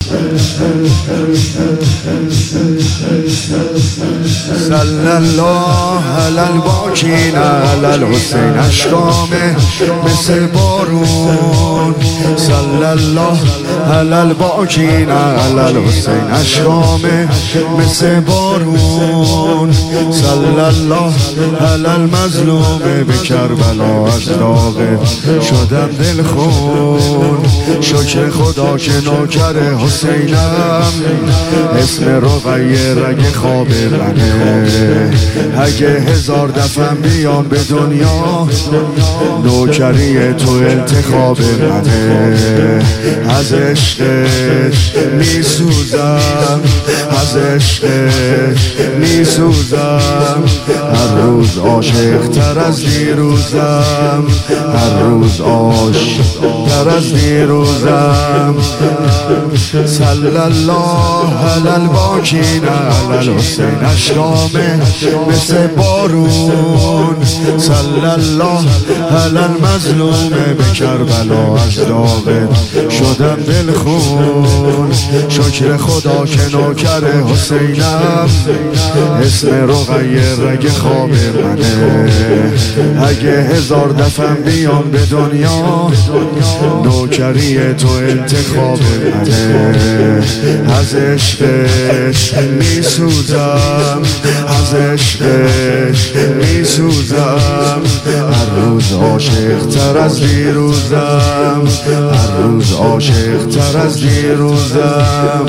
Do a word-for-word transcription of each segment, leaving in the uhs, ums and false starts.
صلی الله علی الباکین علی الحسین، اشکامه مثل بارون. صلی الله علی الباکین علی الحسین، اشکامه مثل بارون. صلی الله علی المظلوم به کربلا، از داغ شدم دل خون. شکر خدا که نوکر حسینم، اسم رقیه رگ خواب منه. اگه هزار دفعه بیام به دنیا، نوکری تو انتخاب منه. از عشقش میسوزم، از عشقش میسوزم. هر روز عاشق تر از دیروزم، هر روز عاشق تر از دیروزم. صلی الله علی الباکین علی الحسین، اشکامه مثل بارون. صلی الله علی المظلوم به کربلا، از داغ شدم دل خون. شکر خدا که نوکر حسینم، اسم رقیه رگ خواب منه. اگه هزار دفعه بیام به دنیا، نوکری تو انتخاب منه. از عشقش میسوزم، از عشقش میسوزم. هر روز عاشق تر از دیروزم، هر روز عاشق تر از دیروزم.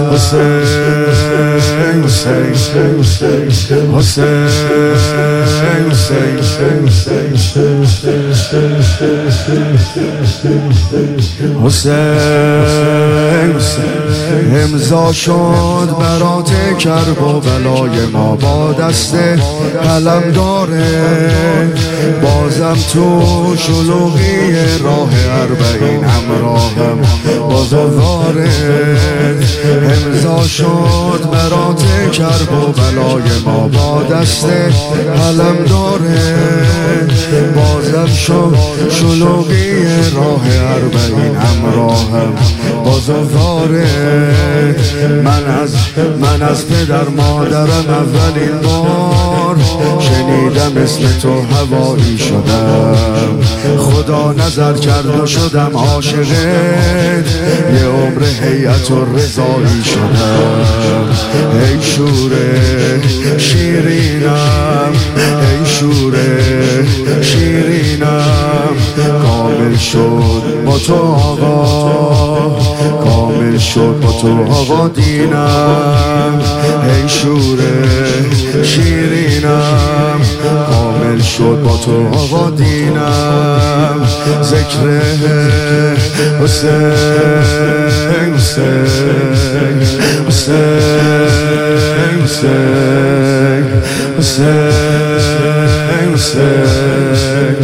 حسین حسین حسین حسین حسین حسین. امضا شد برات کرب و بلای ما، با دست قلم داره. بازم تو شلوغی راه اربعین، همراهم باز و وارد. امضا شد برات کرب و بلای ما، با دست قلم داره. بازم شد شلوغی راه اربعین، همراهم باز و وارد. من از من از پدر مادرم اولین بار شنیدم اسم تو هوایی شدم. خدا نظر کرد و شدم عاشقت، یه عمر هیئت و رضایی شدم. ای شوره شیرینم، ای شوره شیرینم. کامل شد با تو آقا، کامل شد با تو آقا دینم. ای شوره شیرینم، کامل شد با تو آقا دینم. ذکر حسین حسین حسین حسین حسین حسین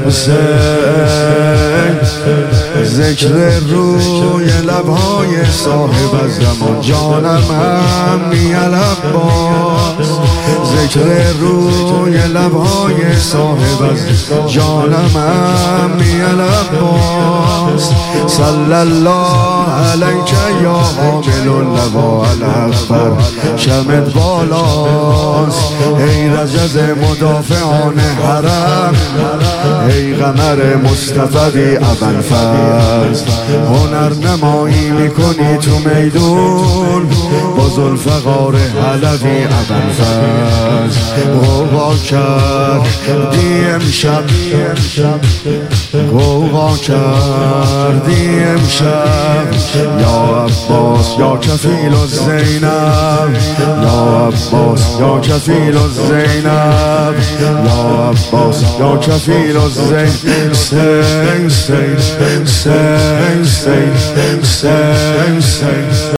حسین. ذکر روی لبهای صاحب از زمان، جانم هم میالب باز. ذکر روی لبهای صاحب از جانم هم میالب باز. صلی الله علیک یا حامل اللوا، الاکبر شمت بالاست. ای رجز مدافعان حرم، ای قمر مصطفی ابوالفضل. هنر نمایی میکنی تو میدون، با ذوالفقار علوی ابوالفضل. غوغا کردی امشب، غوغا کردی امشب. یا عباس یا کفیل الزینب، یا عباس یا کفیل الزینب، یا عباس یا کفیل الزینب. سین سین سین سین سین سین.